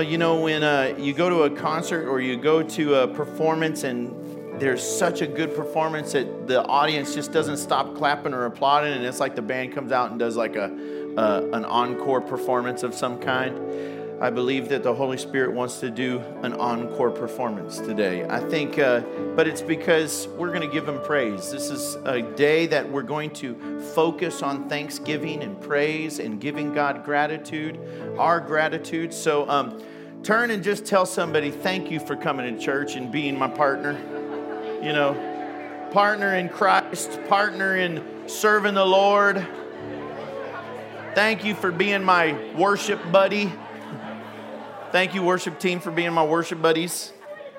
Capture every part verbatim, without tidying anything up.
Well, you know, when uh, you go to a concert or you go to a performance and there's such a good performance that the audience just doesn't stop clapping or applauding, and it's like the band comes out and does like a uh, an encore performance of some kind. I believe that the Holy Spirit wants to do an encore performance today. I think, uh, but it's because we're going to give Him praise. This is a day that we're going to focus on thanksgiving and praise and giving God gratitude, our gratitude. So um, turn and just tell somebody, thank you for coming to church and being my partner. You know, partner in Christ, partner in serving the Lord. Thank you for being my worship buddy. Thank you, worship team, for being my worship buddies.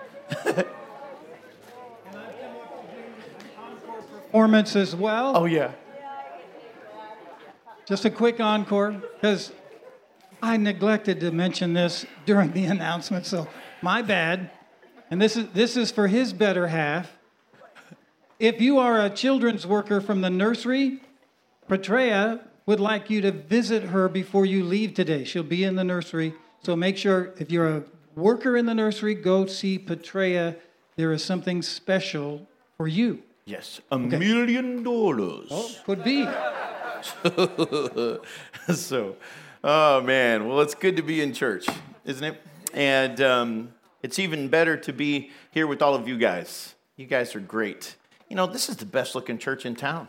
Performance as well. Oh, yeah. Just a quick encore, because I neglected to mention this during the announcement, so my bad. And this is this is for his better half. If you are a children's worker from the nursery, Petrea would like you to visit her before you leave today. She'll be in the nursery. So make sure, if you're a worker in the nursery, go see Petrea. There is something special for you. Yes, a Okay. million dollars. Oh, could be. So, oh man, well, it's good to be in church, isn't it? And um, it's even better to be here with all of you guys. You guys are great. You know, this is the best looking church in town.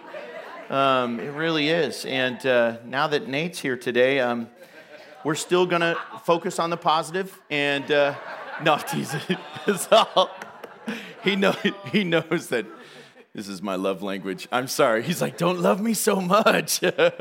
Um, it really is. And uh, now that Nate's here today, um, we're still going to focus on the positive and uh, no, tease it. It's all, he, know, he knows that this is my love language. I'm sorry. He's like, don't love me so much.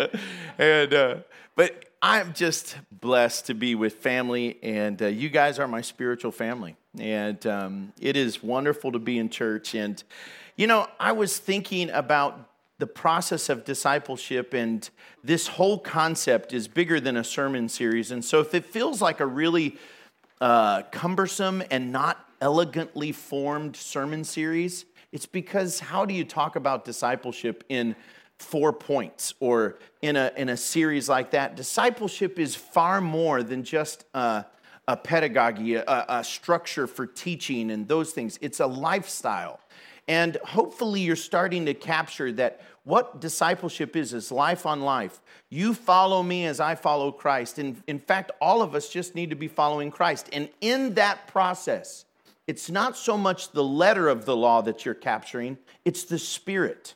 and uh, But I'm just blessed to be with family, and uh, you guys are my spiritual family. And um, it is wonderful to be in church. And, you know, I was thinking about the process of discipleship, and this whole concept is bigger than a sermon series. And so if it feels like a really uh, cumbersome and not elegantly formed sermon series, it's because how do you talk about discipleship in four points or in a in a series like that? Discipleship is far more than just uh, a pedagogy, a, a structure for teaching and those things. It's a lifestyle. And hopefully you're starting to capture that what discipleship is, is life on life. You follow me as I follow Christ. And in fact, all of us just need to be following Christ. And in that process, it's not so much the letter of the law that you're capturing, it's the spirit.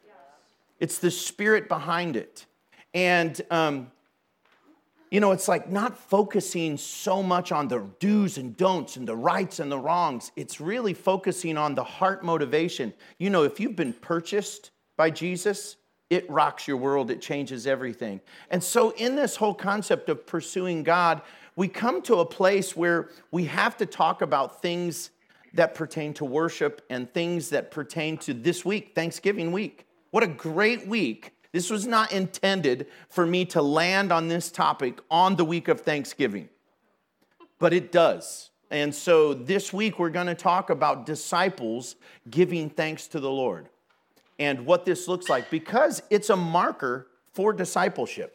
It's the spirit behind it. And, um, you know, it's like not focusing so much on the do's and don'ts and the rights and the wrongs. It's really focusing on the heart motivation. You know, if you've been purchased by Jesus, it rocks your world. It changes everything. And so in this whole concept of pursuing God, we come to a place where we have to talk about things that pertain to worship and things that pertain to this week, Thanksgiving week. What a great week. This was not intended for me to land on this topic on the week of Thanksgiving, but it does. And so this week we're going to talk about disciples giving thanks to the Lord and what this looks like, because it's a marker for discipleship.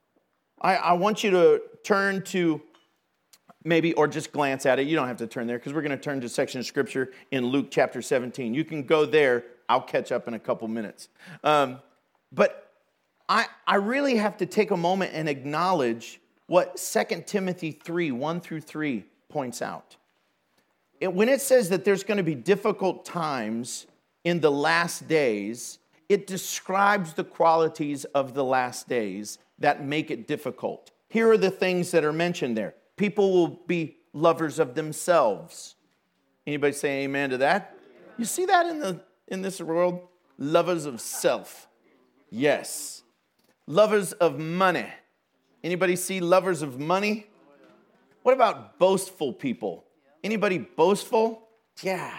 I, I want you to turn to maybe, or just glance at it. You don't have to turn there because we're going to turn to a section of Scripture in Luke chapter seventeen. You can go there. I'll catch up in a couple minutes. Um, but I, I really have to take a moment and acknowledge what Second Timothy three, one through three points out. It, when it says that there's going to be difficult times in the last days, it describes the qualities of the last days that make it difficult. Here are the things that are mentioned there. People will be lovers of themselves. Anybody say amen to that? You see that in the in this world? Lovers of self. Yes. Lovers of money. Anybody see lovers of money? What about boastful people? Anybody boastful? Yeah.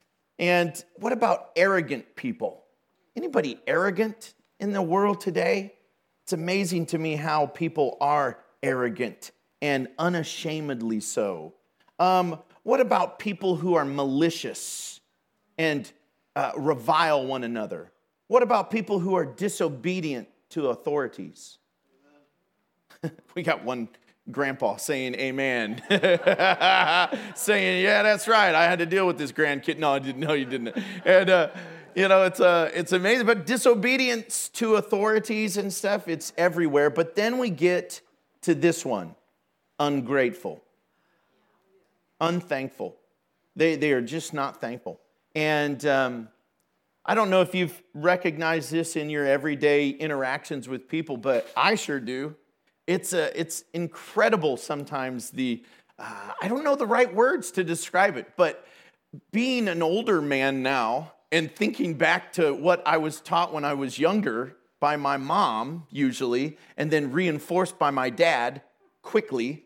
And what about arrogant people? Anybody arrogant in the world today? It's amazing to me how people are arrogant and unashamedly so. Um, what about people who are malicious and uh, revile one another? What about people who are disobedient to authorities? We got one grandpa saying amen. Saying, yeah, that's right. I had to deal with this grandkid. No, I didn't. No, you didn't. And, uh, you know, it's uh, it's amazing. But disobedience to authorities and stuff, it's everywhere. But then we get to this one, ungrateful, unthankful. They, they are just not thankful. And um, I don't know if you've recognized this in your everyday interactions with people, but I sure do. It's a, it's incredible sometimes the, uh, I don't know the right words to describe it, but being an older man now and thinking back to what I was taught when I was younger by my mom, usually, and then reinforced by my dad quickly.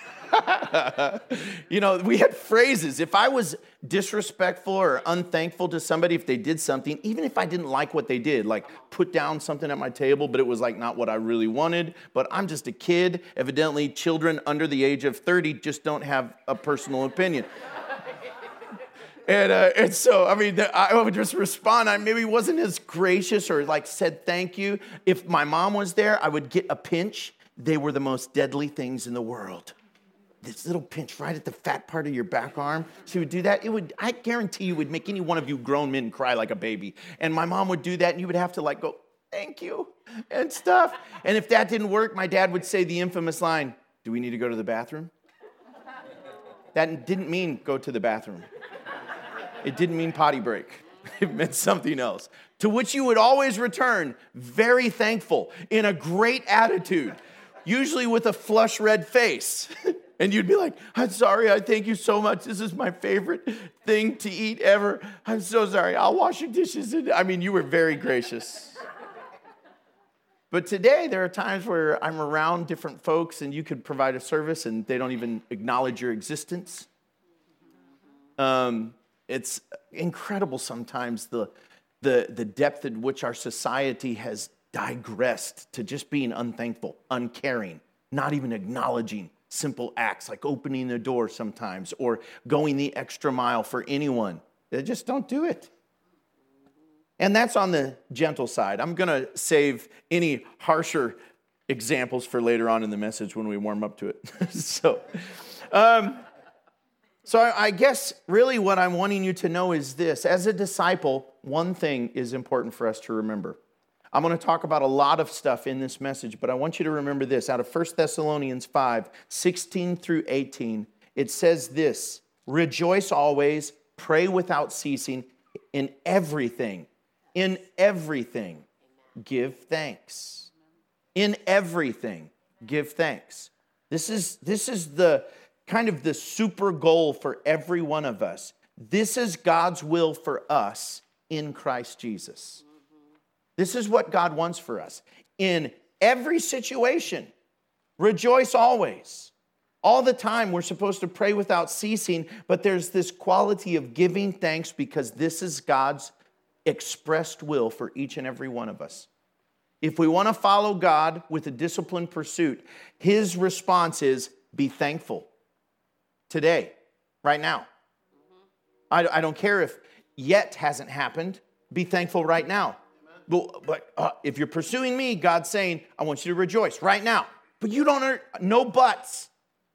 You know, we had phrases. If I was disrespectful or unthankful to somebody, if they did something, even if I didn't like what they did, like put down something at my table, but it was like not what I really wanted, but I'm just a kid. Evidently, children under the age of thirty just don't have a personal opinion. And, uh, and so, I mean, I would just respond. I maybe wasn't as gracious or like said thank you. If my mom was there, I would get a pinch. They were the most deadly things in the world. This little pinch right at the fat part of your back arm. She would do that. It would, I guarantee you, would make any one of you grown men cry like a baby. And my mom would do that, and you would have to like go, thank you, and stuff. And if that didn't work, my dad would say the infamous line, do we need to go to the bathroom? That didn't mean go to the bathroom. It didn't mean potty break. It meant something else. To which you would always return, very thankful, in a great attitude, usually with a flush red face. And you'd be like, I'm sorry, I thank you so much. This is my favorite thing to eat ever. I'm so sorry. I'll wash your dishes. I mean, you were very gracious. But today, there are times where I'm around different folks and you could provide a service and they don't even acknowledge your existence. Um, it's incredible sometimes the, the, the depth in which our society has digressed to just being unthankful, uncaring, not even acknowledging simple acts like opening the door sometimes or going the extra mile for anyone. They just don't do it. And that's on the gentle side. I'm going to save any harsher examples for later on in the message when we warm up to it. so, um, so I, I guess really what I'm wanting you to know is this. As a disciple, one thing is important for us to remember. I'm going to talk about a lot of stuff in this message, but I want you to remember this. Out of First Thessalonians five, sixteen through eighteen, it says this, rejoice always, pray without ceasing, in everything, in everything, give thanks. In everything, give thanks. This is, this is the kind of the super goal for every one of us. This is God's will for us in Christ Jesus. This is what God wants for us. In every situation, rejoice always. All the time, we're supposed to pray without ceasing, but there's this quality of giving thanks because this is God's expressed will for each and every one of us. If we want to follow God with a disciplined pursuit, His response is be thankful. Today, right now. I, I don't care if yet hasn't happened. Be thankful right now. But, but uh, if you're pursuing me, God's saying, I want you to rejoice right now. But you don't, earn, no buts.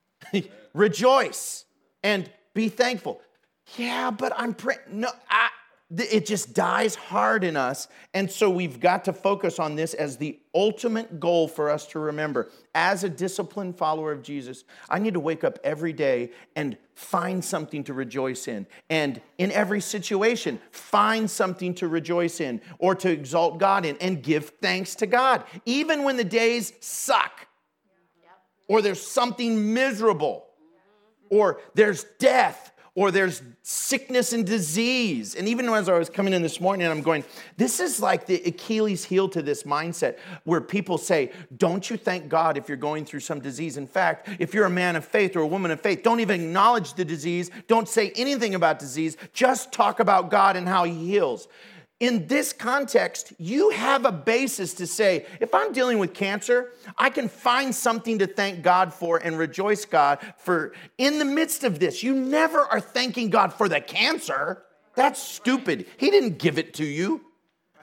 Rejoice and be thankful. Yeah, but I'm praying. No, I, it just dies hard in us. And so we've got to focus on this as the ultimate goal for us to remember. As a disciplined follower of Jesus, I need to wake up every day and find something to rejoice in. And in every situation, find something to rejoice in or to exalt God in and give thanks to God. Even when the days suck or there's something miserable or there's death or there's sickness and disease. And even as I was coming in this morning, I'm going, this is like the Achilles heel to this mindset where people say, don't you thank God if you're going through some disease? In fact, if you're a man of faith or a woman of faith, don't even acknowledge the disease. Don't say anything about disease. Just talk about God and how He heals. In this context, you have a basis to say, if I'm dealing with cancer, I can find something to thank God for and rejoice God for. In the midst of this, you never are thanking God for the cancer. That's stupid. He didn't give it to you. But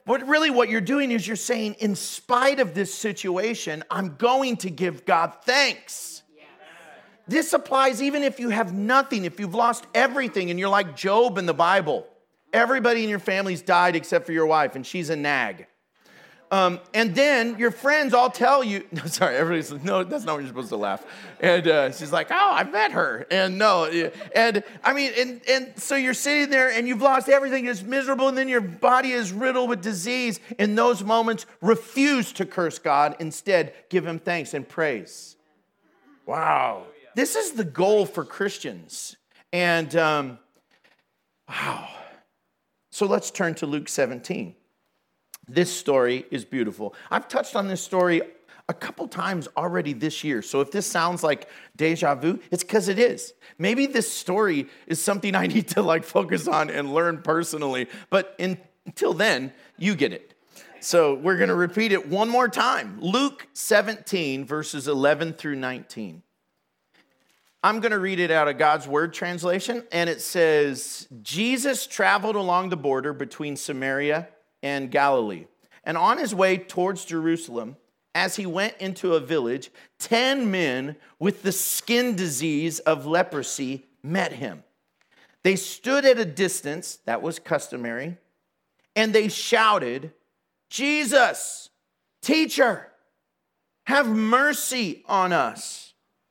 what really what you're doing is you're saying, in spite of this situation, I'm going to give God thanks. Yes. This applies even if you have nothing, if you've lost everything and you're like Job in the Bible. Everybody in your family's died except for your wife, and she's a nag. Um, and then your friends all tell you, no, sorry, everybody's like, no, that's not what you're supposed to laugh. And uh, she's like, oh, I met her. And no, and I mean, and, and so you're sitting there and you've lost everything, it's miserable, and then your body is riddled with disease. In those moments, refuse to curse God. Instead, give him thanks and praise. Wow. This is the goal for Christians. And um, wow. So let's turn to Luke seventeen. This story is beautiful. I've touched on this story a couple times already this year. So if this sounds like deja vu, it's because it is. Maybe this story is something I need to like focus on and learn personally. But in, until then, you get it. So we're going to repeat it one more time. Luke seventeen, verses eleven through nineteen. I'm going to read it out of God's Word translation. And it says, Jesus traveled along the border between Samaria and Galilee. And on his way towards Jerusalem, as he went into a village, ten men with the skin disease of leprosy met him. They stood at a distance, that was customary, and they shouted, Jesus, teacher, have mercy on us.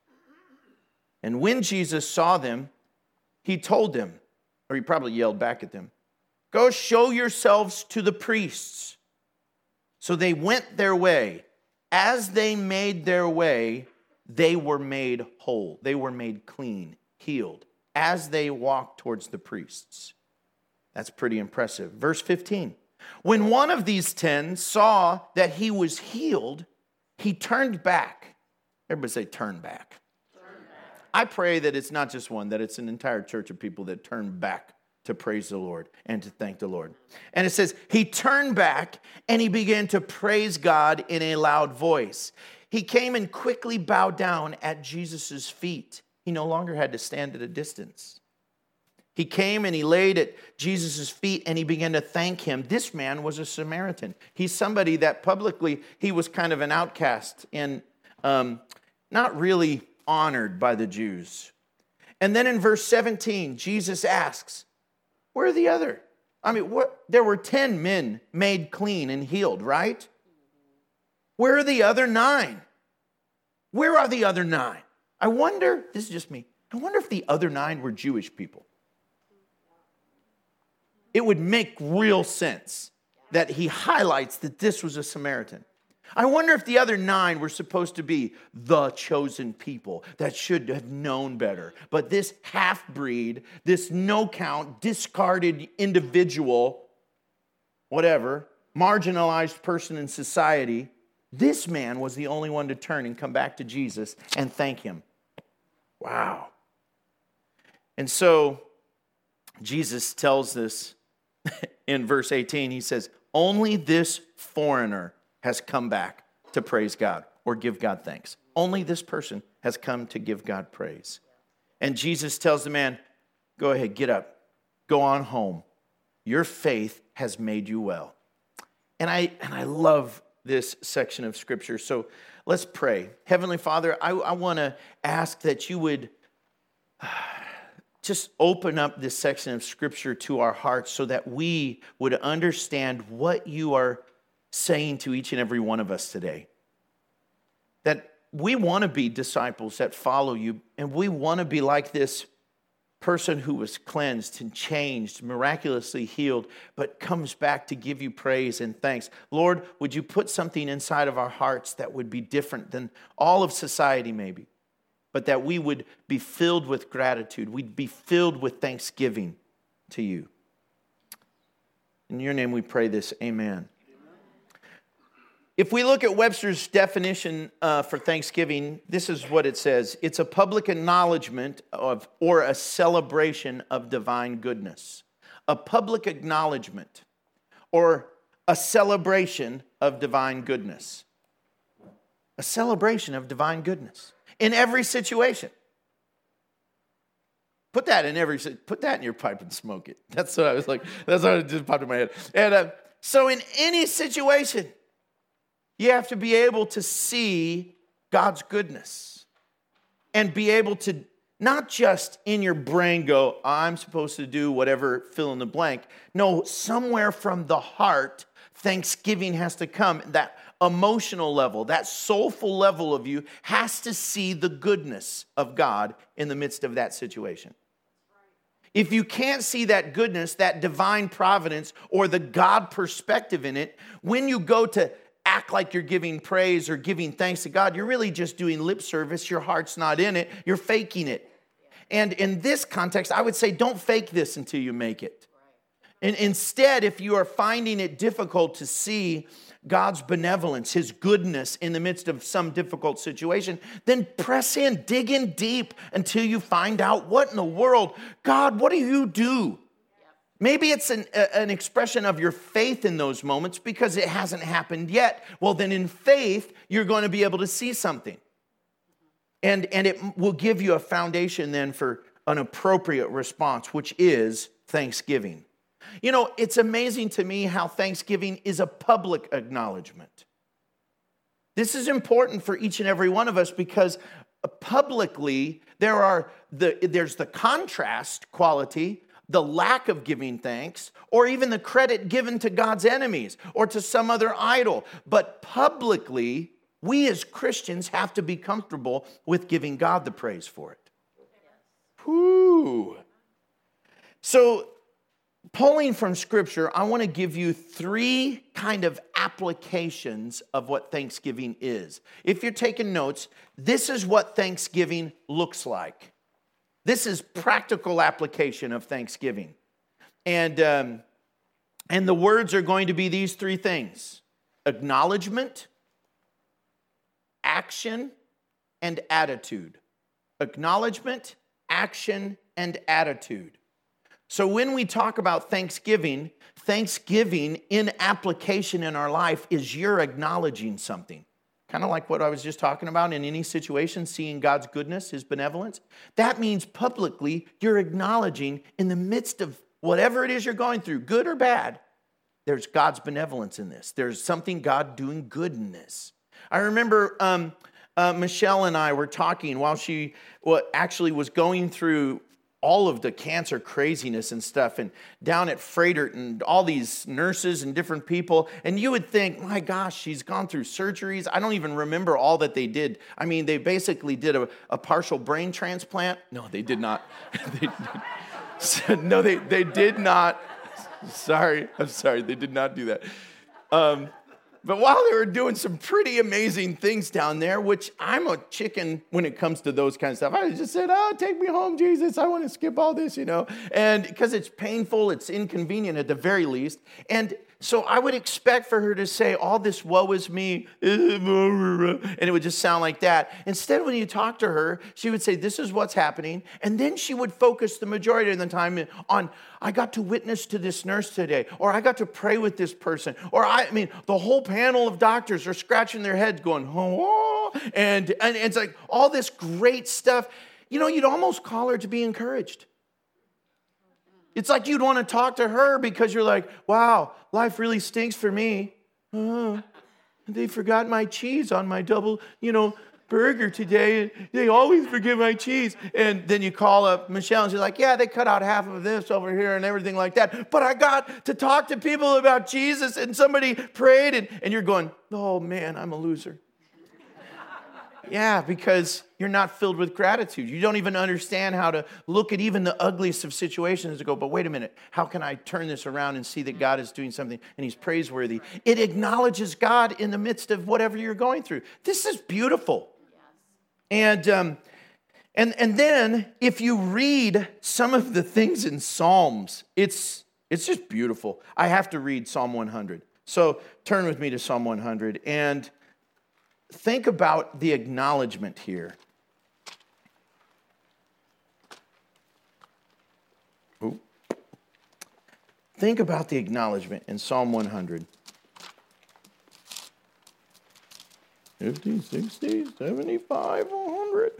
And when Jesus saw them, he told them, or he probably yelled back at them, go show yourselves to the priests. So they went their way. As they made their way, they were made whole. They were made clean, healed, as they walked towards the priests. That's pretty impressive. Verse fifteen. When one of these ten saw that he was healed, he turned back. Everybody say, turn back. I pray that it's not just one, that it's an entire church of people that turn back to praise the Lord and to thank the Lord. And it says, he turned back and he began to praise God in a loud voice. He came and quickly bowed down at Jesus' feet. He no longer had to stand at a distance. He came and he laid at Jesus' feet and he began to thank him. This man was a Samaritan. He's somebody that publicly, he was kind of an outcast and um, not really honored by the Jews. And then in verse seventeen, Jesus asks, where are the other? I mean, what? There were ten men made clean and healed, right? Where are the other nine? Where are the other nine? I wonder, this is just me, I wonder if the other nine were Jewish people. It would make real sense that he highlights that this was a Samaritan. I wonder if the other nine were supposed to be the chosen people that should have known better. But this half-breed, this no-count, discarded individual, whatever, marginalized person in society, this man was the only one to turn and come back to Jesus and thank him. Wow. And so Jesus tells this in verse eighteen. He says, only this foreigner has come back to praise God or give God thanks. Only this person has come to give God praise. And Jesus tells the man, go ahead, get up, go on home. Your faith has made you well. And I and I love this section of Scripture. So let's pray. Heavenly Father, I, I want to ask that you would just open up this section of Scripture to our hearts so that we would understand what you are saying to each and every one of us today. That we want to be disciples that follow you, and we want to be like this person who was cleansed and changed, miraculously healed, but comes back to give you praise and thanks. Lord, would you put something inside of our hearts that would be different than all of society maybe, but that we would be filled with gratitude. We'd be filled with thanksgiving to you. In your name we pray this, amen. If we look at Webster's definition uh, for thanksgiving, this is what it says. It's a public acknowledgement of or a celebration of divine goodness. A public acknowledgement or a celebration of divine goodness. A celebration of divine goodness in every situation. Put that in every put that in your pipe and smoke it. That's what I was like. That's what just popped in my head. And uh, So in any situation, you have to be able to see God's goodness and be able to not just in your brain go, I'm supposed to do whatever, fill in the blank. No, somewhere from the heart, thanksgiving has to come. That emotional level, that soulful level of you has to see the goodness of God in the midst of that situation. If you can't see that goodness, that divine providence, or the God perspective in it, when you go to act like you're giving praise or giving thanks to God, you're really just doing lip service. Your heart's not in it. You're faking it. And in this context, I would say don't fake this until you make it. And instead, if you are finding it difficult to see God's benevolence, His goodness in the midst of some difficult situation, then press in, dig in deep until you find out what in the world, God, what do you do? Maybe it's an, an expression of your faith in those moments because it hasn't happened yet. Well, then in faith, you're going to be able to see something. And, and it will give you a foundation then for an appropriate response, which is thanksgiving. You know, it's amazing to me how thanksgiving is a public acknowledgement. This is important for each and every one of us because publicly there are the there's the contrast quality, the lack of giving thanks, or even the credit given to God's enemies or to some other idol. But publicly, we as Christians have to be comfortable with giving God the praise for it. Whew. So, pulling from Scripture, I want to give you three kind of applications of what Thanksgiving is. If you're taking notes, this is what Thanksgiving looks like. This is practical application of Thanksgiving. And, um, and the words are going to be these three things: acknowledgement, action, and attitude. Acknowledgement, action, and attitude. So when we talk about Thanksgiving, Thanksgiving in application in our life is you're acknowledging something. Kind of like what I was just talking about in any situation, seeing God's goodness, His benevolence. That means publicly you're acknowledging in the midst of whatever it is you're going through, good or bad, there's God's benevolence in this. There's something God doing good in this. I remember um, uh, Michelle and I were talking while she well, actually was going through all of the cancer craziness and stuff, and down at Fredert and all these nurses and different people, and you would think, my gosh, she's gone through surgeries. I don't even remember all that they did. I mean, they basically did a, a partial brain transplant. No, they did not. they did. No, they, they did not. Sorry, I'm sorry, they did not do that. Um, But while they were doing some pretty amazing things down there, which I'm a chicken when it comes to those kind of stuff, I just said, oh, take me home, Jesus. I want to skip all this, you know. And because it's painful, it's inconvenient at the very least. And so I would expect for her to say all this woe is me, and it would just sound like that. Instead, when you talk to her, she would say, this is what's happening. And then she would focus the majority of the time on, I got to witness to this nurse today, or I got to pray with this person, or I, I mean, the whole panel of doctors are scratching their heads going, oh, and, and it's like all this great stuff. You know, you'd almost call her to be encouraged. It's like you'd want to talk to her because you're like, wow, life really stinks for me. Uh, they forgot my cheese on my double, you know, burger today. They always forget my cheese. And then you call up Michelle and she's like, yeah, they cut out half of this over here and everything like that. But I got to talk to people about Jesus and somebody prayed and, and you're going, oh man, I'm a loser. Yeah, because you're not filled with gratitude. You don't even understand how to look at even the ugliest of situations and go, but wait a minute, how can I turn this around and see that God is doing something and He's praiseworthy? It acknowledges God in the midst of whatever you're going through. This is beautiful. And, um, and, and then if you read some of the things in Psalms, it's, it's just beautiful. I have to read Psalm one hundred. So turn with me to Psalm one hundred and think about the acknowledgement here. Ooh. Think about the acknowledgement in Psalm one hundred. fifty, sixty, seventy-five, one hundred.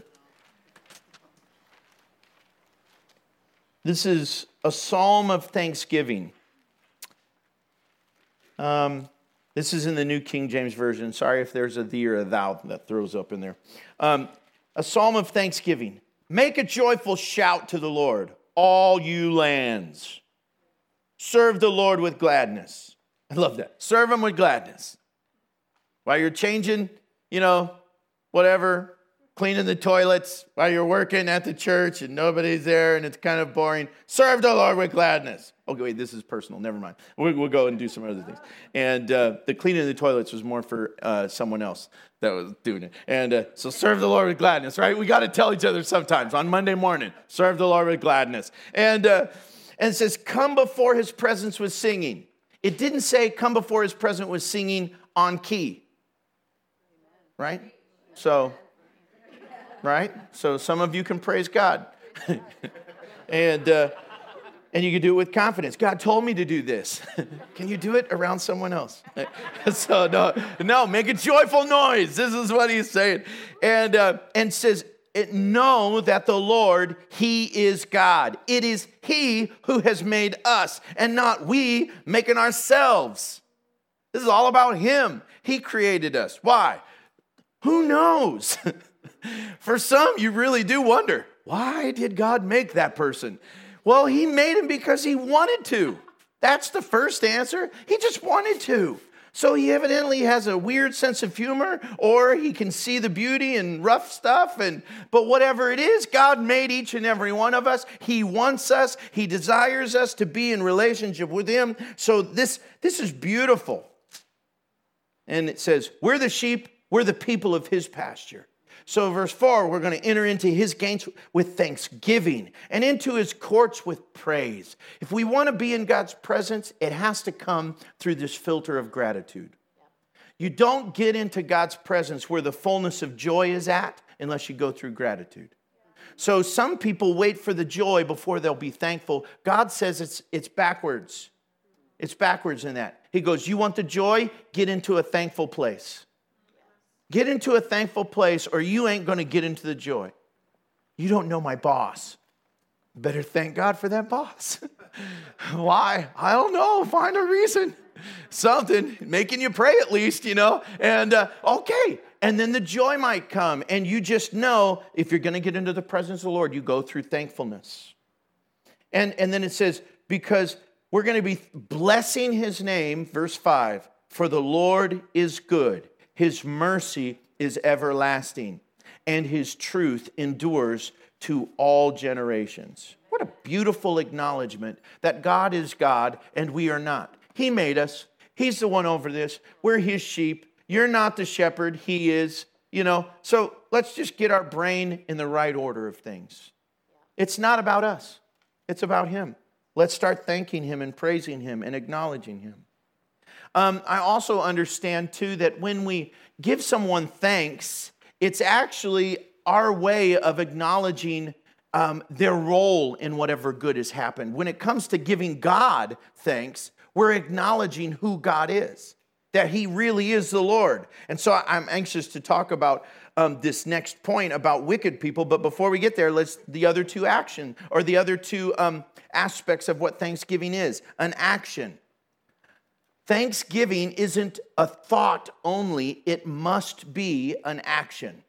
This is a psalm of thanksgiving. Um, this is in the New King James Version. Sorry if there's a thee or a thou that throws up in there. Um, a psalm of thanksgiving. Make a joyful shout to the Lord, all you lands. Serve the Lord with gladness. I love that. Serve him with gladness. While you're changing, you know, whatever, cleaning the toilets, while you're working at the church and nobody's there and it's kind of boring, serve the Lord with gladness. Okay, wait, this is personal. Never mind. We'll, we'll go and do some other things. And uh, the cleaning the toilets was more for uh, someone else that was doing it. And uh, so serve the Lord with gladness, right? We got to tell each other sometimes on Monday morning, serve the Lord with gladness. And, uh, and it says, come before his presence with singing. It didn't say come before his presence with singing on key, right? So, right? So some of you can praise God. and uh, and you can do it with confidence. God told me to do this. Can you do it around someone else? so no, no, make a joyful noise. This is what he's saying. And, uh, and says, know that the Lord, he is God. It is he who has made us and not we making ourselves. This is all about him. He created us. Why? Who knows? For some, you really do wonder, why did God make that person? Well, he made him because he wanted to. That's the first answer. He just wanted to. So he evidently has a weird sense of humor, or he can see the beauty in rough stuff. And but whatever it is, God made each and every one of us. He wants us. He desires us to be in relationship with him. So this, this is beautiful. And it says, we're the sheep, we're the people of his pasture. So verse four, we're going to enter into his gates with thanksgiving and into his courts with praise. If we want to be in God's presence, it has to come through this filter of gratitude. You don't get into God's presence where the fullness of joy is at unless you go through gratitude. So some people wait for the joy before they'll be thankful. God says it's, it's backwards. It's backwards in that. He goes, you want the joy? Get into a thankful place. Get into a thankful place or you ain't going to get into the joy. You don't know my boss. Better thank God for that boss. Why? I don't know. Find a reason. Something. Making you pray at least, you know. And uh, okay. And then the joy might come. And you just know if you're going to get into the presence of the Lord, you go through thankfulness. And, and then it says, because we're going to be blessing his name, verse five, for the Lord is good. His mercy is everlasting, and his truth endures to all generations. What a beautiful acknowledgement that God is God and we are not. He made us. He's the one over this. We're his sheep. You're not the shepherd. He is, you know. So let's just get our brain in the right order of things. It's not about us. It's about him. Let's start thanking him and praising him and acknowledging him. Um, I also understand, too, that when we give someone thanks, it's actually our way of acknowledging um, their role in whatever good has happened. When it comes to giving God thanks, we're acknowledging who God is, that he really is the Lord. And so I'm anxious to talk about um, this next point about wicked people. But before we get there, let's the other two action or the other two um, aspects of what thanksgiving is, an action. Thanksgiving isn't a thought only, it must be an action.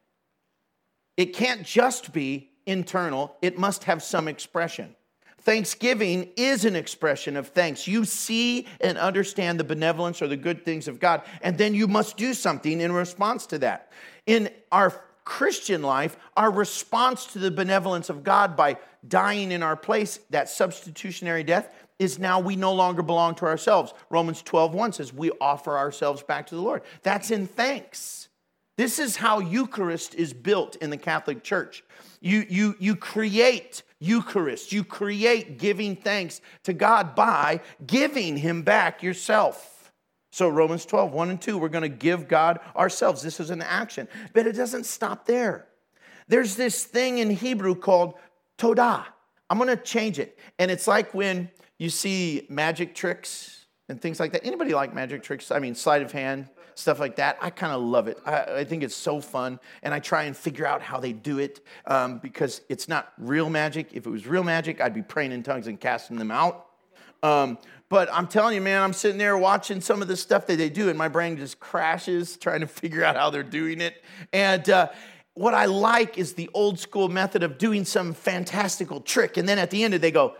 It can't just be internal, it must have some expression. Thanksgiving is an expression of thanks. You see and understand the benevolence or the good things of God, and then you must do something in response to that. In our Christian life, our response to the benevolence of God by dying in our place, that substitutionary death, is now we no longer belong to ourselves. Romans twelve one says we offer ourselves back to the Lord. That's in thanks. This is how Eucharist is built in the Catholic Church. You, you, you create Eucharist. You create giving thanks to God by giving him back yourself. So Romans twelve one and two, we're going to give God ourselves. This is an action. But it doesn't stop there. There's this thing in Hebrew called todah. I'm going to change it. And it's like when you see magic tricks and things like that. Anybody like magic tricks? I mean, sleight of hand, stuff like that. I kind of love it. I, I think it's so fun. And I try and figure out how they do it um, because it's not real magic. If it was real magic, I'd be praying in tongues and casting them out. Um, but I'm telling you, man, I'm sitting there watching some of the stuff that they do, and my brain just crashes trying to figure out how they're doing it. And uh, what I like is the old school method of doing some fantastical trick, and then at the end of it, they go,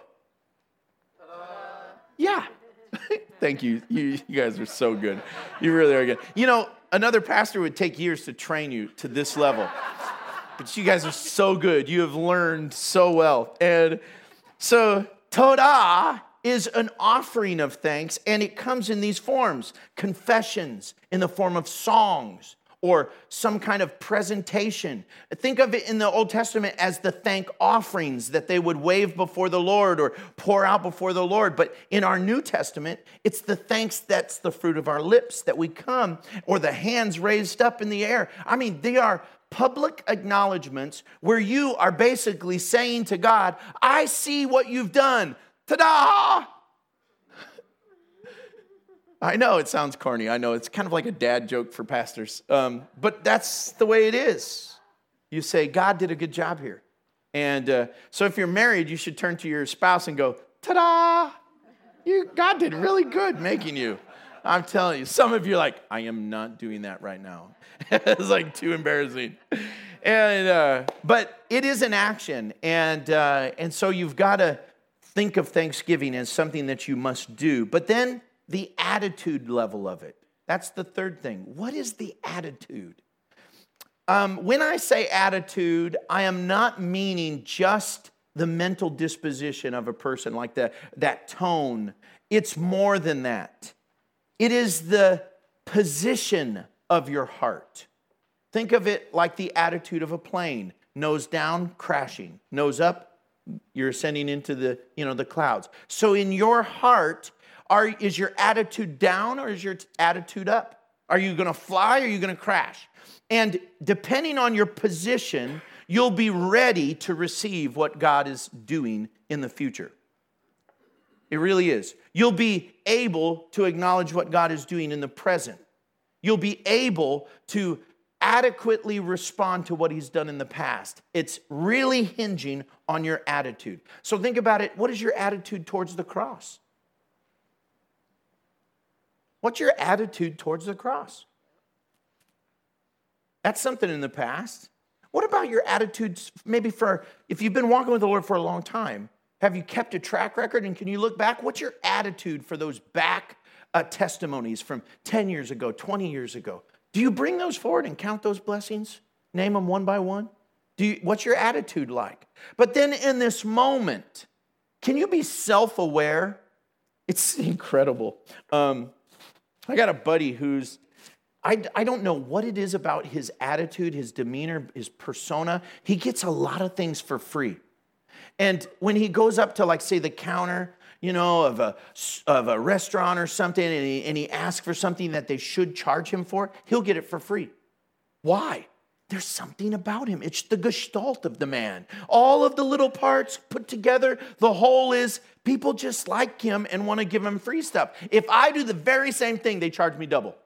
yeah. Thank you. you. You guys are so good. You really are good. You know, another pastor would take years to train you to this level. But you guys are so good. You have learned so well. And so, Todah is an offering of thanks, and it comes in these forms. Confessions in the form of songs or some kind of presentation. Think of it in the Old Testament as the thank offerings that they would wave before the Lord or pour out before the Lord. But in our New Testament, it's the thanks that's the fruit of our lips that we come, or the hands raised up in the air. I mean, they are public acknowledgments where you are basically saying to God, I see what you've done. Ta-da! I know it sounds corny. I know it's kind of like a dad joke for pastors. Um, but that's the way it is. You say, God did a good job here. And uh, so if you're married, you should turn to your spouse and go, ta-da! You, God did really good making you. I'm telling you, some of you are like, I am not doing that right now. It's like too embarrassing. And uh, but it is an action. And, uh, and so you've got to think of Thanksgiving as something that you must do. But then the attitude level of it. That's the third thing. What is the attitude? Um, when I say attitude, I am not meaning just the mental disposition of a person, like the, that tone. It's more than that. It is the position of your heart. Think of it like the attitude of a plane. Nose down, crashing. Nose up, you're ascending into the, you know, the clouds. So in your heart, Are, is your attitude down or is your attitude up? Are you going to fly or are you going to crash? And depending on your position, you'll be ready to receive what God is doing in the future. It really is. You'll be able to acknowledge what God is doing in the present. You'll be able to adequately respond to what he's done in the past. It's really hinging on your attitude. So think about it. What is your attitude towards the cross? What's your attitude towards the cross? That's something in the past. What about your attitudes maybe for, if you've been walking with the Lord for a long time, have you kept a track record and can you look back? What's your attitude for those back uh, testimonies from ten years ago, twenty years ago? Do you bring those forward and count those blessings? Name them one by one? Do you, what's your attitude like? But then in this moment, can you be self-aware? It's incredible. Um, I got a buddy who's, I, I don't know what it is about his attitude, his demeanor, his persona. He gets a lot of things for free. And when he goes up to, like, say, the counter, you know, of a, of a restaurant or something, and he, and he asks for something that they should charge him for, he'll get it for free. Why? There's something about him. It's the gestalt of the man. All of the little parts put together, the whole is people just like him and want to give him free stuff. If I do the very same thing, they charge me double.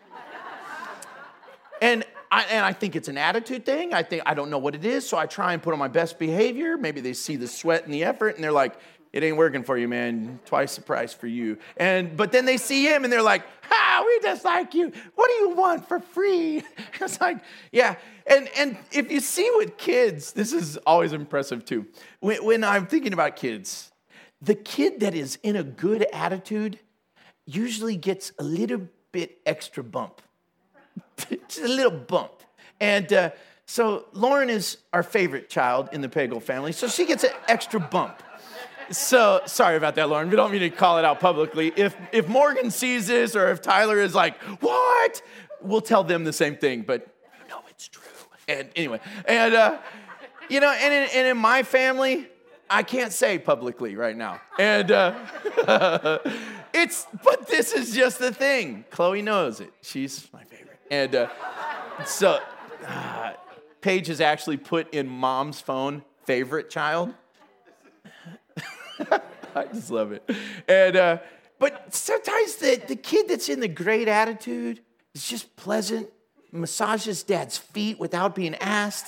and I and I think it's an attitude thing. I think I don't know what it is, so I try and put on my best behavior. Maybe they see the sweat and the effort, and they're like, it ain't working for you, man. Twice the price for you. And but then they see him, and they're like, ah, we just like you. What do you want for free? It's like, yeah. And and if you see with kids, this is always impressive too. When, when I'm thinking about kids, the kid that is in a good attitude usually gets a little bit extra bump. Just a little bump. And uh, so Lauren is our favorite child in the Pagel family, so she gets an extra bump. So, sorry about that, Lauren. We don't mean to call it out publicly. If if Morgan sees this or if Tyler is like, what? We'll tell them the same thing, but you know it's true. And anyway, and, uh, you know, and in, and in my family, I can't say publicly right now. And uh, it's, but this is just the thing. Chloe knows it. She's my favorite. And uh, so uh, Paige has actually put in mom's phone, favorite child. I just love it. And uh, but sometimes the, the kid that's in the great attitude is just pleasant, massages dad's feet without being asked.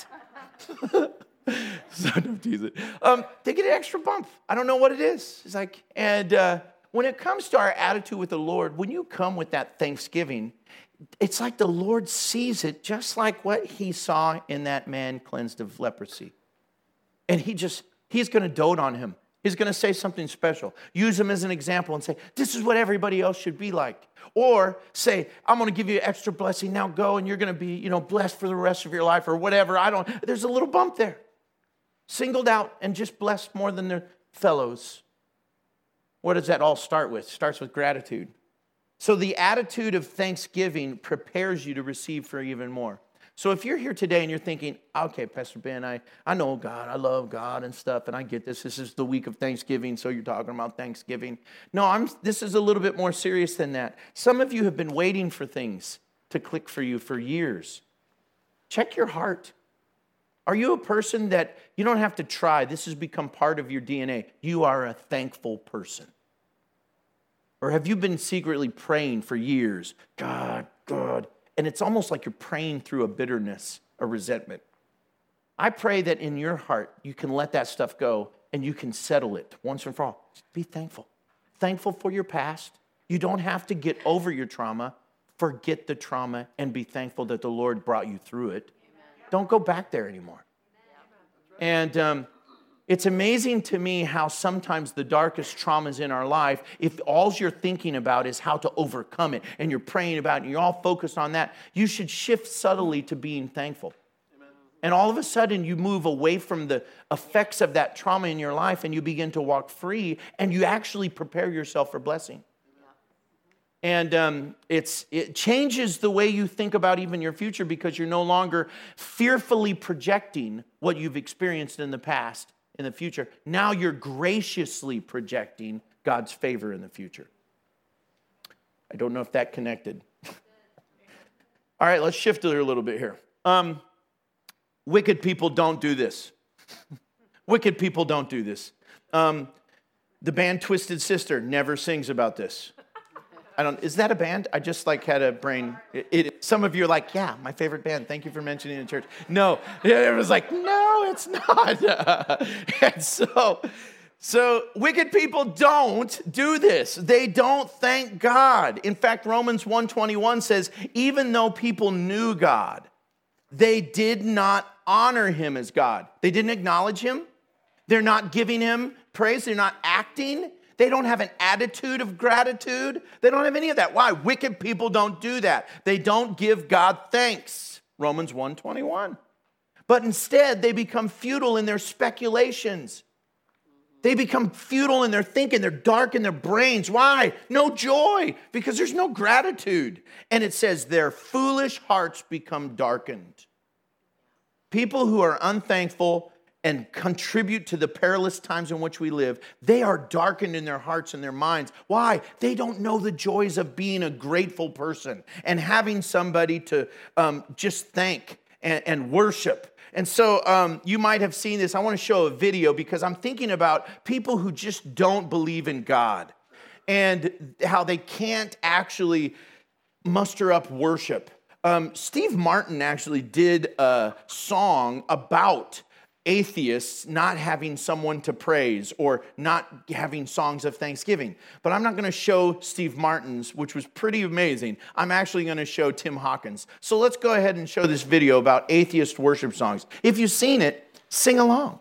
So don't tease it. Um, they get an extra bump. I don't know what it is. It's like, and uh, when it comes to our attitude with the Lord, when you come with that thanksgiving, it's like the Lord sees it just like what he saw in that man cleansed of leprosy. And he just, he's going to dote on him. He's going to say something special. Use him as an example and say, this is what everybody else should be like. Or say, I'm going to give you an extra blessing. Now go and you're going to be, you know, blessed for the rest of your life or whatever. I don't, there's a little bump there. Singled out and just blessed more than their fellows. What does that all start with? It starts with gratitude. So the attitude of thanksgiving prepares you to receive for even more. So if you're here today and you're thinking, okay, Pastor Ben, I, I know God, I love God and stuff, and I get this. This is the week of Thanksgiving, so you're talking about Thanksgiving. No, I'm. This is a little bit more serious than that. Some of you have been waiting for things to click for you for years. Check your heart. Are you a person that you don't have to try? This has become part of your D N A. You are a thankful person. Or have you been secretly praying for years? God, God. And it's almost like you're praying through a bitterness, a resentment. I pray that in your heart, you can let that stuff go and you can settle it once and for all. Just be thankful. Thankful for your past. You don't have to get over your trauma. Forget the trauma and be thankful that the Lord brought you through it. Amen. Don't go back there anymore. And um, it's amazing to me how sometimes the darkest traumas in our life, if all you're thinking about is how to overcome it, and you're praying about it, and you're all focused on that, you should shift subtly to being thankful. Amen. And all of a sudden, you move away from the effects of that trauma in your life, and you begin to walk free, and you actually prepare yourself for blessing. And um, it's it changes the way you think about even your future, because you're no longer fearfully projecting what you've experienced in the past in the future. Now you're graciously projecting God's favor in the future. I don't know if that connected. All right, let's shift it a little bit here. Um, wicked people don't do this. Wicked people don't do this. Um, the band Twisted Sister never sings about this. I don't, is that a band? I just like had a brain. It, it, some of you are like, yeah, my favorite band. Thank you for mentioning it in church. No, it was like, no, it's not. And so, so wicked people don't do this. They don't thank God. In fact, Romans one twenty-one says, even though people knew God, they did not honor him as God. They didn't acknowledge him. They're not giving him praise. They're not acting. They don't have an attitude of gratitude. They don't have any of that. Why? Wicked people don't do that. They don't give God thanks. Romans one twenty-one. But instead, they become futile in their speculations. They become futile in their thinking. They're dark in their brains. Why? No joy, because there's no gratitude. And it says their foolish hearts become darkened. People who are unthankful and contribute to the perilous times in which we live, they are darkened in their hearts and their minds. Why? They don't know the joys of being a grateful person and having somebody to um, just thank and, and worship. And so um, you might have seen this. I want to show a video because I'm thinking about people who just don't believe in God and how they can't actually muster up worship. Um, Steve Martin actually did a song about atheists not having someone to praise or not having songs of thanksgiving. But I'm not going to show Steve Martin's, which was pretty amazing. I'm actually going to show Tim Hawkins. So let's go ahead and show this video about atheist worship songs. If you've seen it, sing along.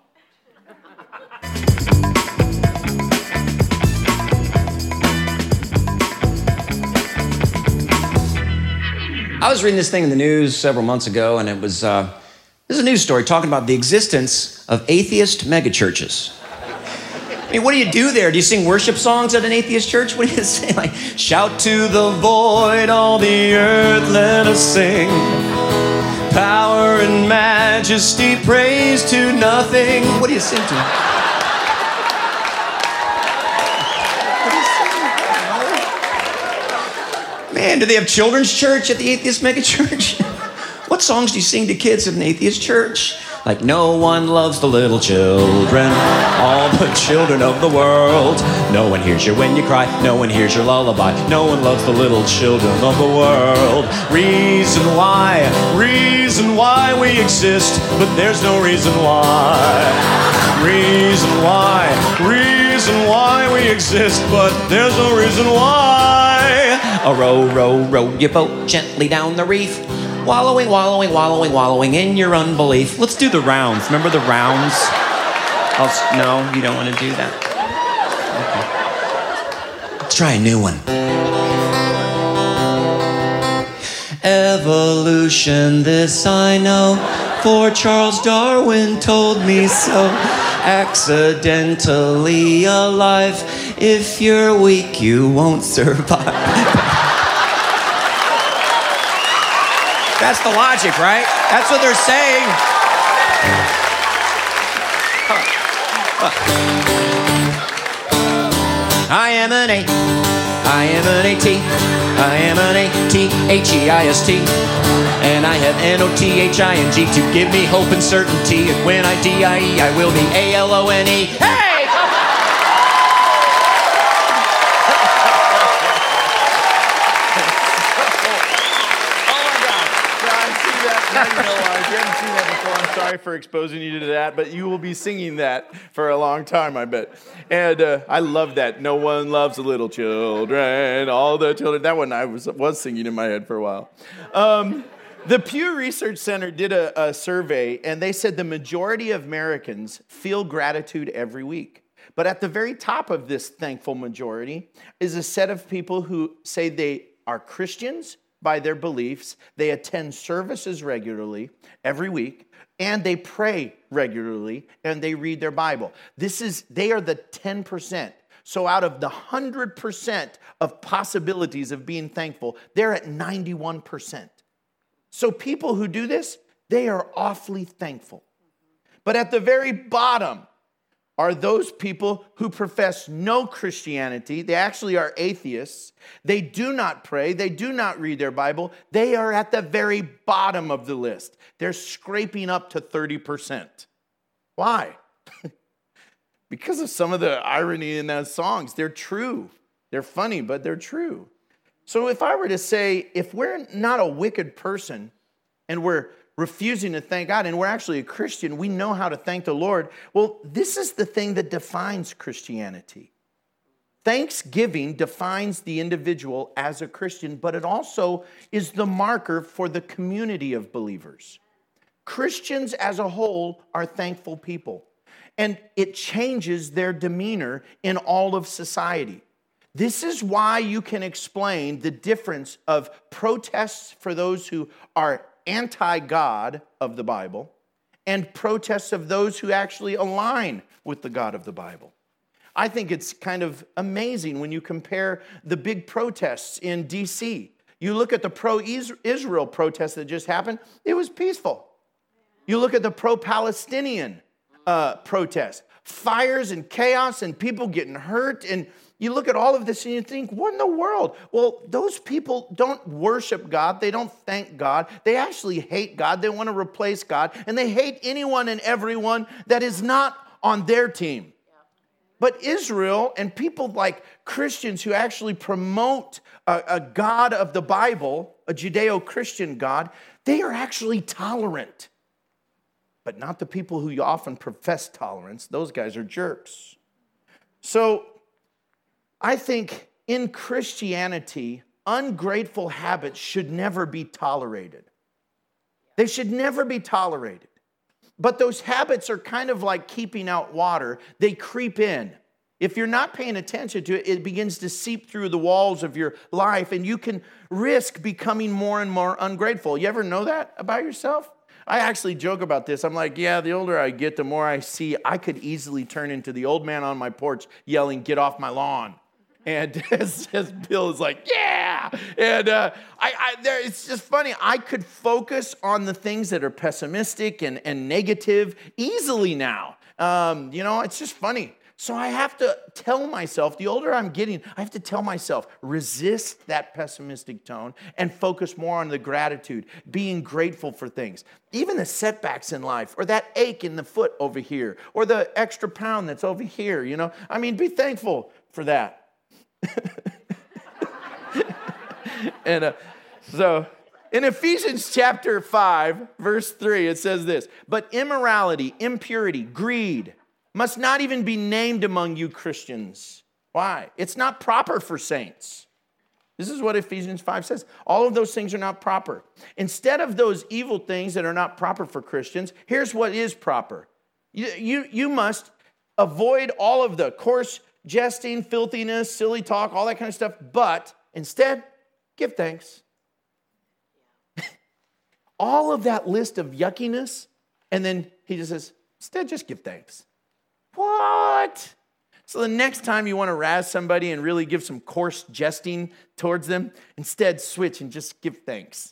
I was reading this thing in the news several months ago, and it was... Uh, This is a news story talking about the existence of atheist megachurches. I mean, what do you do there? Do you sing worship songs at an atheist church? What do you say? Like, shout to the void, all the earth, let us sing. Power and majesty, praise to nothing. What do you sing to? Man, do they have children's church at the atheist megachurch? What songs do you sing to kids at an atheist church? Like, no one loves the little children, all the children of the world. No one hears you when you cry, no one hears your lullaby. No one loves the little children of the world. Reason why, reason why we exist, but there's no reason why. Reason why, reason reason why we exist, but there's no reason why. A row, row, row your boat gently down the reef. Wallowing, wallowing, wallowing, wallowing in your unbelief. Let's do the rounds. Remember the rounds? I'll, no, you don't want to do that? Okay. Let's try a new one. Evolution, this I know, for Charles Darwin told me so. Accidentally alive, if you're weak, you won't survive. That's the logic, right? That's what they're saying. I am an A, I am an A T, I am an A T H E I S T, and I have N O T H I N G to give me hope and certainty, and when I D I E, I will be A L O N E. Hey! Sorry for exposing you to that, but you will be singing that for a long time, I bet. And uh, I love that. No one loves the little children, all the children. That one I was was singing in my head for a while. Um, the Pew Research Center did a, a survey, and they said the majority of Americans feel gratitude every week. But at the very top of this thankful majority is a set of people who say they are Christians by their beliefs. They attend services regularly every week, and they pray regularly, and they read their Bible. This is, they are the ten percent. So out of the one hundred percent of possibilities of being thankful, they're at ninety-one percent. So people who do this, they are awfully thankful. But at the very bottom are those people who profess no Christianity. They actually are atheists. They do not pray. They do not read their Bible. They are at the very bottom of the list. They're scraping up to thirty percent. Why? Because of some of the irony in those songs. They're true. They're funny, but they're true. So if I were to say, if we're not a wicked person and we're refusing to thank God, and we're actually a Christian, we know how to thank the Lord. Well, this is the thing that defines Christianity. Thanksgiving defines the individual as a Christian, but it also is the marker for the community of believers. Christians as a whole are thankful people, and it changes their demeanor in all of society. This is why you can explain the difference of protests for those who are anti-God of the Bible and protests of those who actually align with the God of the Bible. I think it's kind of amazing when you compare the big protests in D C. You look at the pro-Israel protest that just happened, it was peaceful. You look at the pro-Palestinian uh, protest, fires and chaos and people getting hurt, and you look at all of this and you think, what in the world? Well, those people don't worship God. They don't thank God. They actually hate God. They want to replace God. And they hate anyone and everyone that is not on their team. But Israel and people like Christians who actually promote a, a God of the Bible, a Judeo-Christian God, they are actually tolerant. But not the people who often profess tolerance. Those guys are jerks. So I think in Christianity, ungrateful habits should never be tolerated. They should never be tolerated. But those habits are kind of like keeping out water. They creep in. If you're not paying attention to it, it begins to seep through the walls of your life, and you can risk becoming more and more ungrateful. You ever know that about yourself? I actually joke about this. I'm like, yeah, the older I get, the more I see I could easily turn into the old man on my porch yelling, "Get off my lawn." And as, as Bill is like, yeah. And uh, I, I, there, it's just funny. I could focus on the things that are pessimistic and, and negative easily now. Um, you know, it's just funny. So I have to tell myself, the older I'm getting, I have to tell myself, resist that pessimistic tone and focus more on the gratitude, being grateful for things. Even the setbacks in life, or that ache in the foot over here, or the extra pound that's over here, you know. I mean, be thankful for that. and uh, so in Ephesians chapter five, verse three, it says this: but immorality, impurity, greed, must not even be named among you Christians. Why? It's not proper for saints. This is what Ephesians five says. All of those things are not proper. Instead of those evil things that are not proper for Christians, here's what is proper. You, you, you must avoid all of the coarse jesting, filthiness, silly talk, all that kind of stuff, but instead, give thanks. All of that list of yuckiness, and then he just says, instead, just give thanks. What? So the next time you want to razz somebody and really give some coarse jesting towards them, instead switch and just give thanks.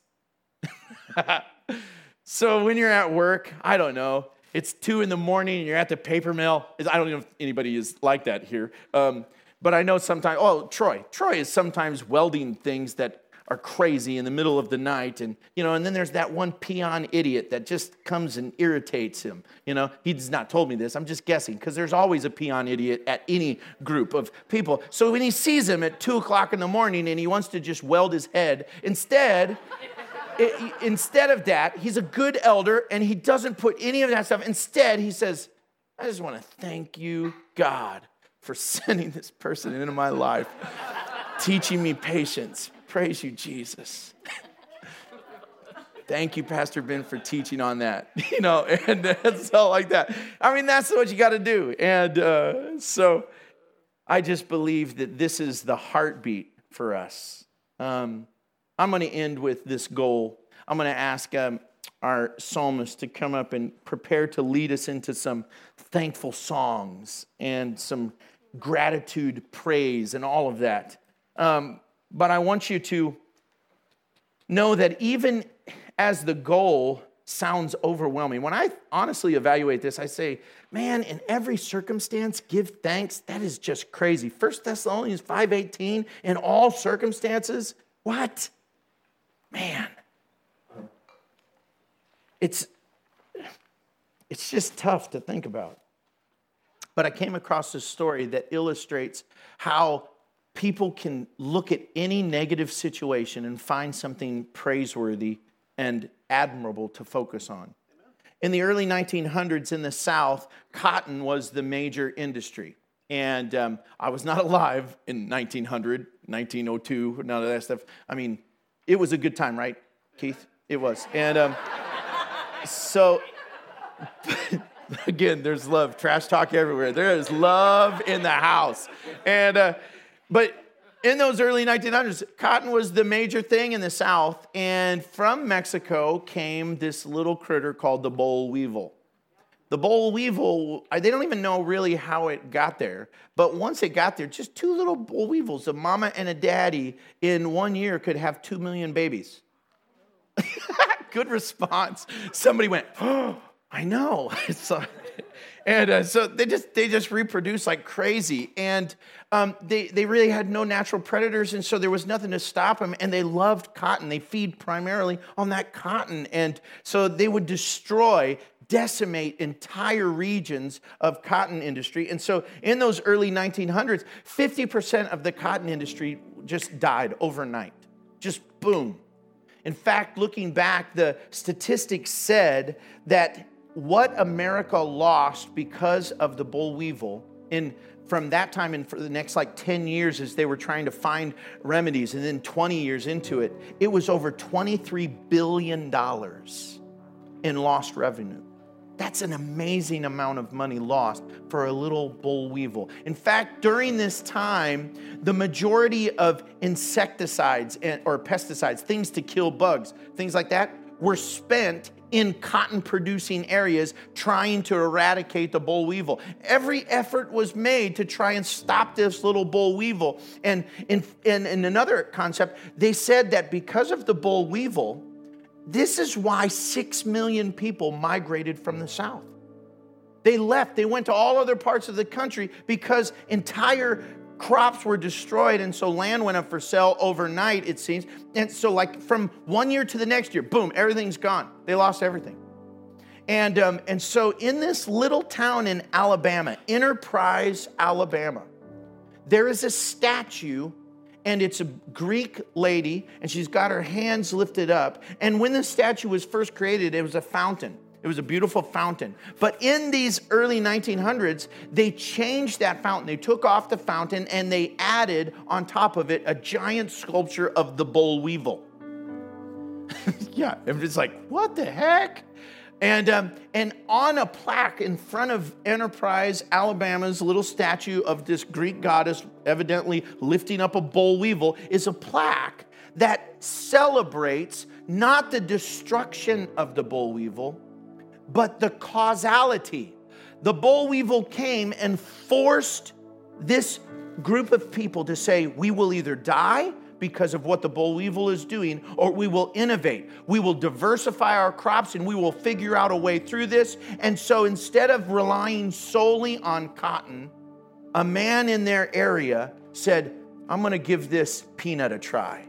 So when you're at work, I don't know, it's two in the morning and you're at the paper mill. I don't know if anybody is like that here. Um, but I know sometimes, oh, Troy. Troy is sometimes welding things that are crazy in the middle of the night. And, you know, and then there's that one peon idiot that just comes and irritates him. You know, he's not told me this. I'm just guessing because there's always a peon idiot at any group of people. So when he sees him at two o'clock in the morning and he wants to just weld his head, instead... It, instead of that, he's a good elder, and he doesn't put any of that stuff. Instead, he says, I just want to thank you, God, for sending this person into my life, teaching me patience. Praise you, Jesus. Thank you, Pastor Ben, for teaching on that. You know, and it's all like that. I mean, that's what you got to do. And uh, so I just believe that this is the heartbeat for us. Um I'm going to end with this goal. I'm going to ask um, our psalmist to come up and prepare to lead us into some thankful songs and some gratitude, praise, and all of that. Um, but I want you to know that even as the goal sounds overwhelming, when I honestly evaluate this, I say, man, in every circumstance, give thanks. That is just crazy. First Thessalonians five eighteen, in all circumstances, what? Man, it's, it's just tough to think about. But I came across this story that illustrates how people can look at any negative situation and find something praiseworthy and admirable to focus on. In the early nineteen hundreds in the South, cotton was the major industry. And um, I was not alive in nineteen hundred, nineteen oh two, none of that stuff. I mean, it was a good time, right, Keith? It was. And um, so, again, there's love. Trash talk everywhere. There is love in the house. And uh, but in those early nineteen hundreds, cotton was the major thing in the South. And from Mexico came this little critter called the boll weevil. The boll weevil, they don't even know really how it got there. But once it got there, just two little boll weevils, a mama and a daddy, in one year could have two million babies. Good response. Somebody went, oh, I know. So, and uh, so they just they just reproduced like crazy. And um, they, they really had no natural predators, and so there was nothing to stop them. And they loved cotton. They feed primarily on that cotton. And so they would destroy decimate entire regions of cotton industry. And so in those early nineteen hundreds, fifty percent of the cotton industry just died overnight. Just boom. In fact, looking back, the statistics said that what America lost because of the boll weevil in from that time and for the next like ten years as they were trying to find remedies, and then twenty years into it, it was over twenty-three billion dollars in lost revenue. That's an amazing amount of money lost for a little boll weevil. In fact, during this time, the majority of insecticides and, or pesticides, things to kill bugs, things like that, were spent in cotton-producing areas trying to eradicate the boll weevil. Every effort was made to try and stop this little boll weevil. And in, in, in another concept, they said that because of the boll weevil, this is why six million people migrated from the South. They left. They went to all other parts of the country because entire crops were destroyed, and so land went up for sale overnight, it seems. And so like from one year to the next year, boom, everything's gone. They lost everything. And, um, and so in this little town in Alabama, Enterprise, Alabama, there is a statue. And it's a Greek lady, and she's got her hands lifted up. And when the statue was first created, it was a fountain. It was a beautiful fountain. But in these early nineteen hundreds, they changed that fountain. They took off the fountain and they added on top of it a giant sculpture of the boll weevil. Yeah, everybody's like, what the heck? And, um, and on a plaque in front of Enterprise, Alabama's little statue of this Greek goddess evidently lifting up a boll weevil is a plaque that celebrates not the destruction of the boll weevil, but the causality. The boll weevil came and forced this group of people to say, we will either die because of what the boll weevil is doing, or we will innovate. We will diversify our crops and we will figure out a way through this. And so instead of relying solely on cotton, a man in their area said, I'm going to give this peanut a try.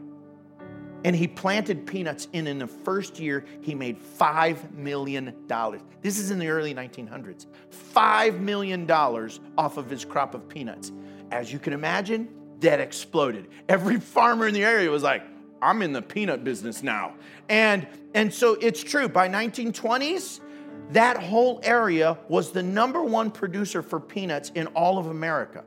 And he planted peanuts, and in the first year, he made five million dollars. This is in the early nineteen hundreds. five million dollars off of his crop of peanuts. As you can imagine, that exploded. Every farmer in the area was like, I'm in the peanut business now. And, and so it's true. By nineteen twenties, that whole area was the number one producer for peanuts in all of America.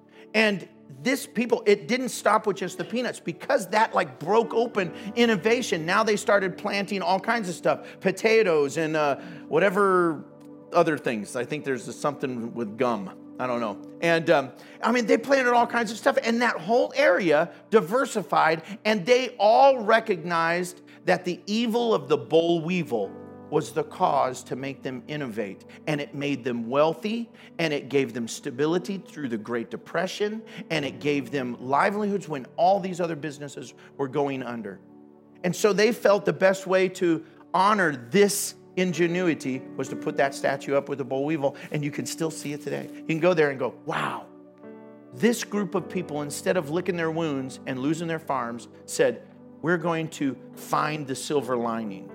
And this people, it didn't stop with just the peanuts, because that like broke open innovation. Now they started planting all kinds of stuff, potatoes and uh, whatever other things. I think there's something with gum. I don't know. And um, I mean, they planted all kinds of stuff, and that whole area diversified, and they all recognized that the evil of the boll weevil was the cause to make them innovate. And it made them wealthy, and it gave them stability through the Great Depression, and it gave them livelihoods when all these other businesses were going under. And so they felt the best way to honor this ingenuity was to put that statue up with the boll weevil, and you can still see it today. You can go there and go, wow, this group of people, instead of licking their wounds and losing their farms, said, we're going to find the silver lining.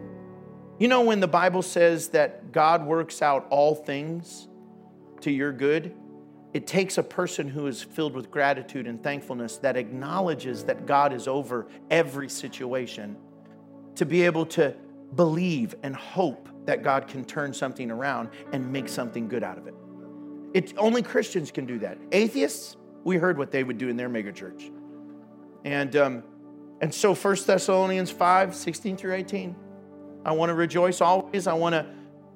You know, when the Bible says that God works out all things to your good, it takes a person who is filled with gratitude and thankfulness, that acknowledges that God is over every situation, to be able to believe and hope that God can turn something around and make something good out of it. It's only Christians can do that. Atheists, we heard what they would do in their megachurch. And, um, and so First Thessalonians five, sixteen through eighteen, I want to rejoice always. I want to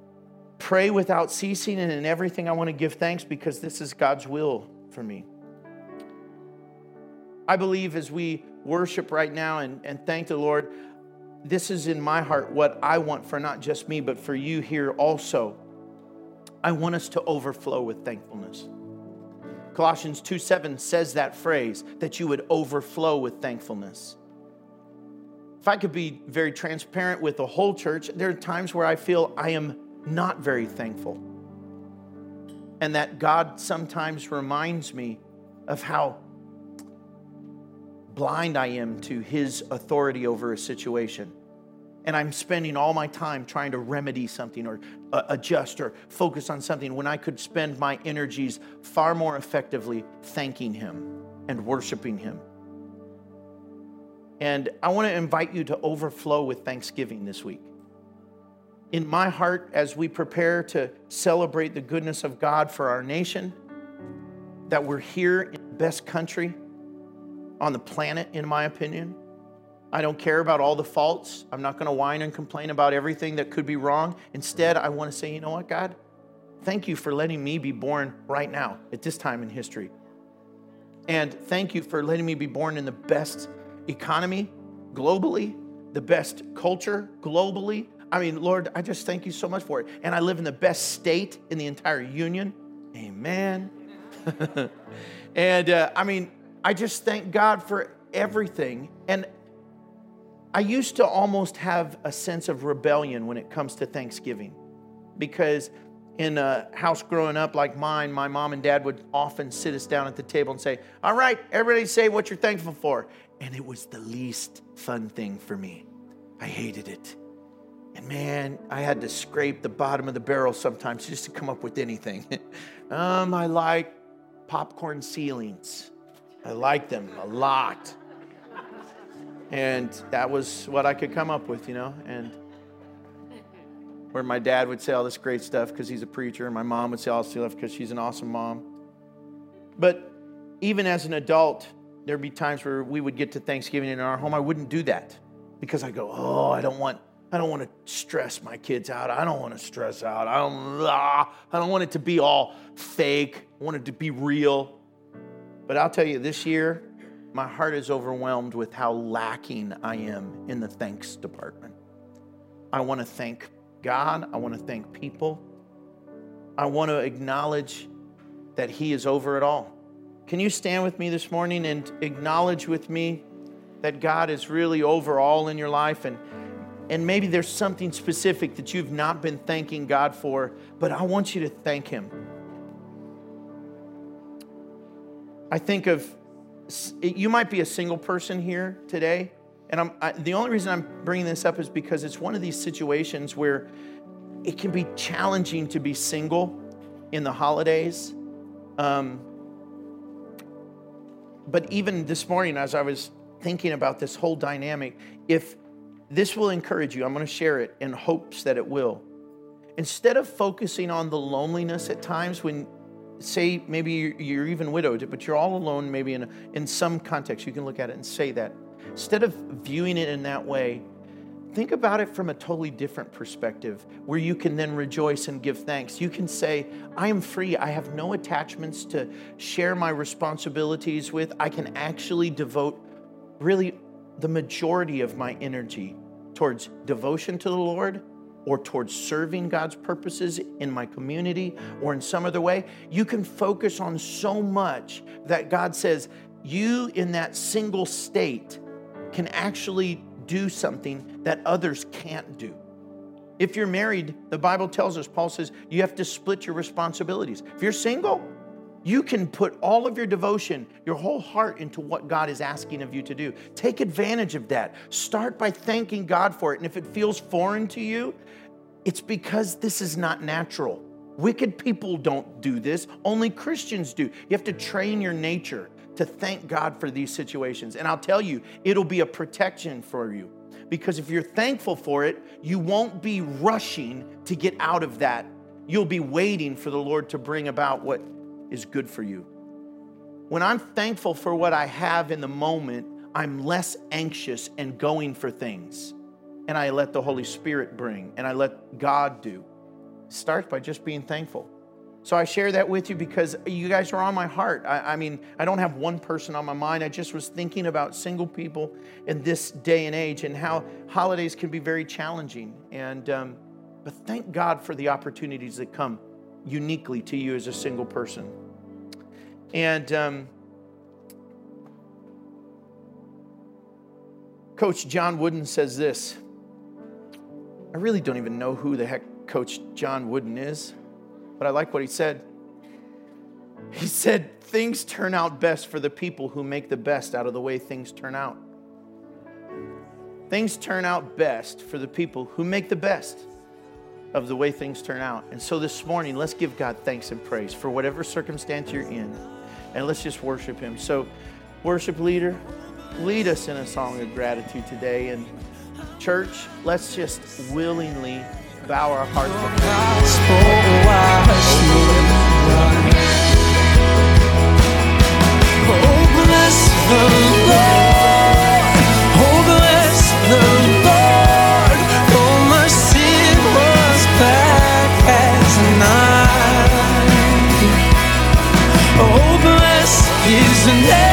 pray without ceasing, and in everything I want to give thanks, because this is God's will for me. I believe as we worship right now and, and thank the Lord, this is in my heart what I want for not just me, but for you here also. I want us to overflow with thankfulness. Colossians two seven says that phrase, that you would overflow with thankfulness. If I could be very transparent with the whole church, there are times where I feel I am not very thankful. And that God sometimes reminds me of how blind I am to His authority over a situation. And I'm spending all my time trying to remedy something or uh, adjust or focus on something, when I could spend my energies far more effectively thanking Him and worshiping Him. And I want to invite you to overflow with thanksgiving this week. In my heart, as we prepare to celebrate the goodness of God for our nation, that we're here in the best country on the planet, in my opinion. I don't care about all the faults. I'm not going to whine and complain about everything that could be wrong. Instead, I want to say, you know what, God? Thank you for letting me be born right now at this time in history. And thank you for letting me be born in the best economy globally, the best culture globally. I mean, Lord, I just thank you so much for it. And I live in the best state in the entire union. Amen. and uh, I mean, I just thank God for everything. And I used to almost have a sense of rebellion when it comes to Thanksgiving, because in a house growing up like mine, my mom and dad would often sit us down at the table and say, all right, everybody say what you're thankful for. And it was the least fun thing for me. I hated it. And man, I had to scrape the bottom of the barrel sometimes just to come up with anything. um, I like popcorn ceilings. I like them a lot. And that was what I could come up with, you know. And where my dad would say all this great stuff because he's a preacher, and my mom would say all this stuff because she's an awesome mom. But even as an adult, there'd be times where we would get to Thanksgiving in our home. I wouldn't do that because I go, oh, I don't want, I don't want to stress my kids out. I don't want to stress out. I don't, ah, I don't want it to be all fake. I want it to be real. But I'll tell you, this year, my heart is overwhelmed with how lacking I am in the thanks department. I want to thank God. I want to thank people. I want to acknowledge that He is over it all. Can you stand with me this morning and acknowledge with me that God is really over all in your life? And, and maybe there's something specific that you've not been thanking God for, but I want you to thank Him. I think of, you might be a single person here today. And I'm, I, the only reason I'm bringing this up is because it's one of these situations where it can be challenging to be single in the holidays. Um, but even this morning, as I was thinking about this whole dynamic, if this will encourage you, I'm going to share it in hopes that it will. Instead of focusing on the loneliness at times when, say, maybe you're even widowed, but you're all alone, maybe in, a, in some context, you can look at it and say that. Instead of viewing it in that way, think about it from a totally different perspective where you can then rejoice and give thanks. You can say, I am free. I have no attachments to share my responsibilities with. I can actually devote really the majority of my energy towards devotion to the Lord or towards serving God's purposes in my community or in some other way. You can focus on so much that God says, you in that single state can actually do something that others can't do. If you're married, the Bible tells us, Paul says, you have to split your responsibilities. If you're single, you can put all of your devotion, your whole heart into what God is asking of you to do. Take advantage of that. Start by thanking God for it. And if it feels foreign to you, it's because this is not natural. Wicked people don't do this. Only Christians do. You have to train your nature to thank God for these situations. And I'll tell you, it'll be a protection for you. Because if you're thankful for it, you won't be rushing to get out of that. You'll be waiting for the Lord to bring about what is good for you. When I'm thankful for what I have in the moment, I'm less anxious and going for things. And I let the Holy Spirit bring, and I let God do. It starts by just being thankful. So I share that with you because you guys are on my heart. I, I mean, I don't have one person on my mind. I just was thinking about single people in this day and age and how holidays can be very challenging. And um, but thank God for the opportunities that come uniquely to you as a single person. And um, Coach John Wooden says this. I really don't even know who the heck Coach John Wooden is. But I like what he said. He said, things turn out best for the people who make the best out of the way things turn out. Things turn out best for the people who make the best of the way things turn out. And so this morning, let's give God thanks and praise for whatever circumstance you're in. And let's just worship Him. So, worship leader, lead us in a song of gratitude today. And church, let's just willingly bow our hearts before oh, bless the Lord. Oh, bless the Lord. For my sin was black as night. Oh, bless His name.